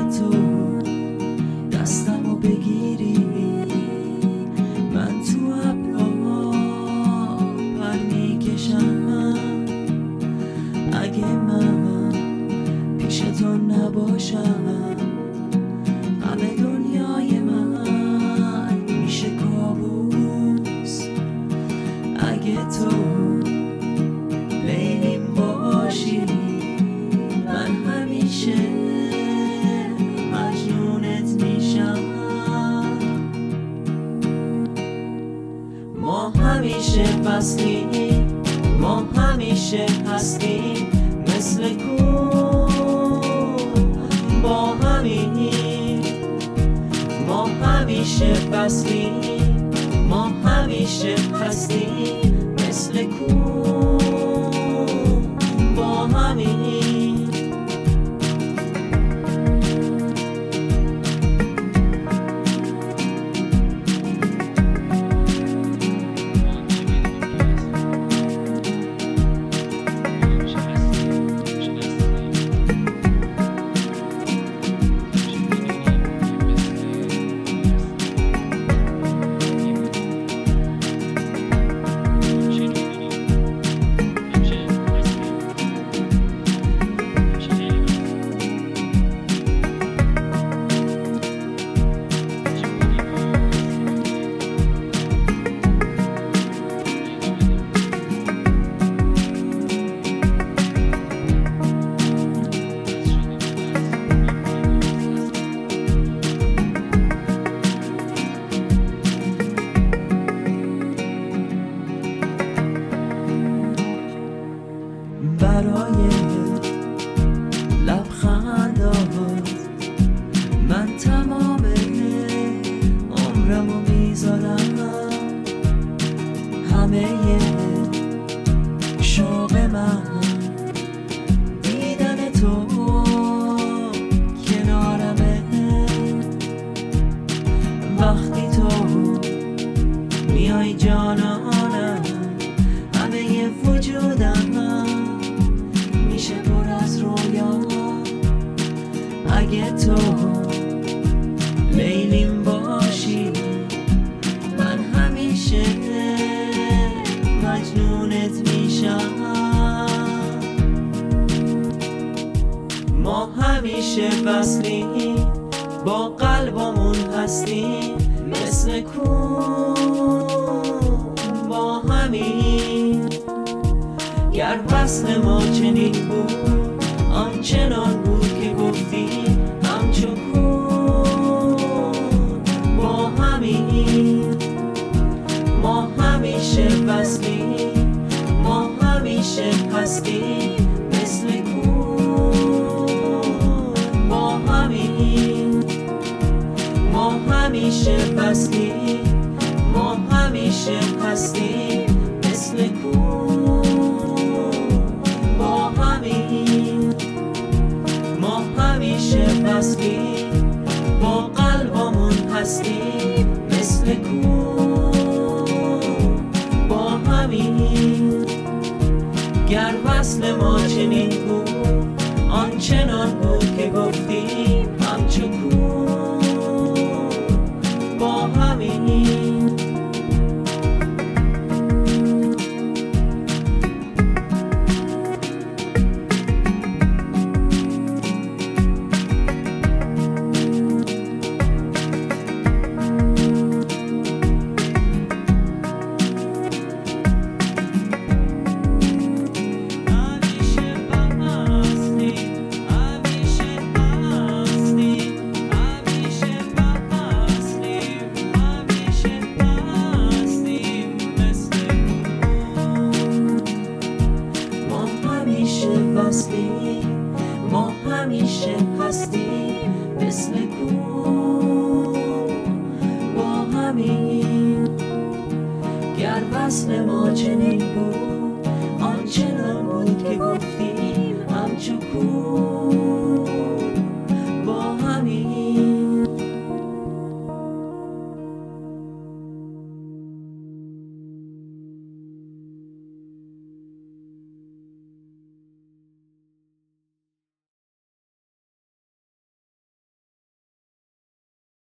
تو دستمو بگیری، من تو ابرها پر میکشم. اگه من پیش تو نباشم، همه دنیای من میشه کابوس. اگه تو لیلیم باشی، من همیشه مجنونت میشم. ما همیشه فصلیم، ما همیشه هستیم مثل کوه با همین. ما همیشه فصلیم، ما همیشه هستیم مثل کوه با همین. برای لبخندات من تمام عمرمو میذارم. همه شوق من دیدن تو کنارمه. وقتی تو میای جانانم، همه وجودم میشه پر از رویا. اگه تو لیلیم باشی، من همیشه مجنونت میشم. ما همیشه وصلیم، با قلبمون هستیم مثل کوه با همین. گر وصل ما چنین بود، آنچنان بود که گفتی همچو کوه با همین. ما همیشه وصلیم، ما همیشه هستیم مثل کوه با همین. ما همیشه وصلیم، ما همیشه هستیم مثل کوه با همین. ما همیشه وصلیم، با قلبمون هستیم مثل کوه با همین. گر وصل ما چنین بود، آنچنان بود که گفتیم همچو کوه با همین. ما همیشه هستیم مثل کوه با همین. گر وصل ما چنین بود،